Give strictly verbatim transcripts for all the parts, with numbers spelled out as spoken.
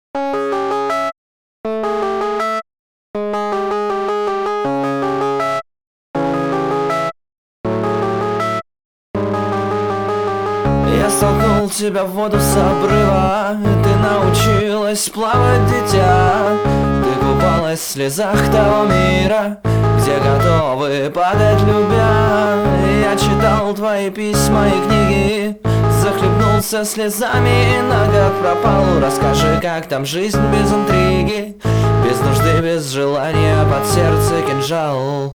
Я столкнул тебя в воду с обрыва, ты научилась плавать, дитя. Ты купалась в слезах того мира, где готовы падать любя. Я читал твои письма и книги, захлебнулся слезами и на год пропал. Расскажи, как там жизнь без интриги, без нужды, без желания, под сердце кинжал.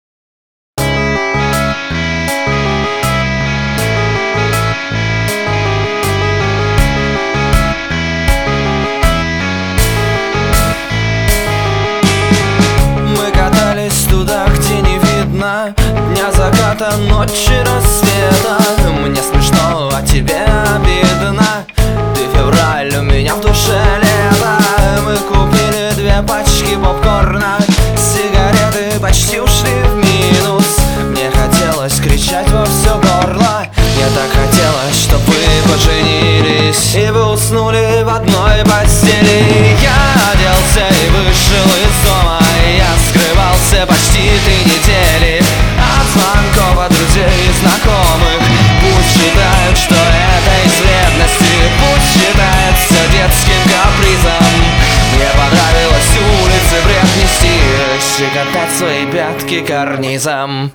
Туда, где не видно дня заката, ночи, рассвета. Мне смешно, а тебе обидно. Ты февраль, у меня в душе лето. Мы купили две пачки попкорна, сигареты почти ушли в минус. Мне хотелось кричать во все горло, мне так хотелось, чтоб вы поженились и вы уснули в одной постели. Я оделся и вышел из дома, я скрывался почти три недели от звонков от друзей и знакомых. Пусть считают, что это из вредности, пусть считается детским капризом. Мне понравилось улицы бред нести, щекотать свои пятки карнизом.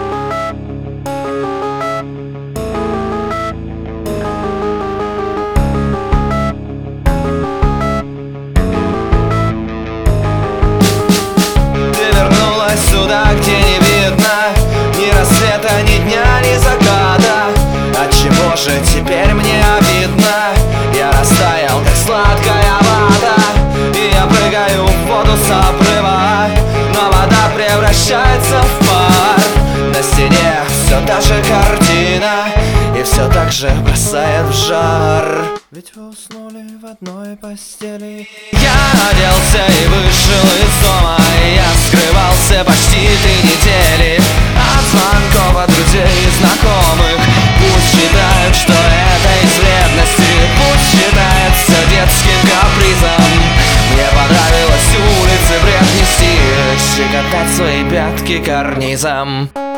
Сюда, где не видно ни рассвета, ни дня, ни заката. Отчего же теперь мне обидно? Я растаял, как сладкая вата, и я прыгаю в воду с обрыва, но вода превращается в пар. На стене все та же картина, и все так же бросает в жар. Ведь вы уснули в одной постели. Я оделся и вышел из дома, я скрывался почти три недели от звонков от друзей и знакомых. Пусть считают, что это из вредности, пусть считается детским капризом. Мне понравилось улицы бред нести, щекотать свои пятки карнизом.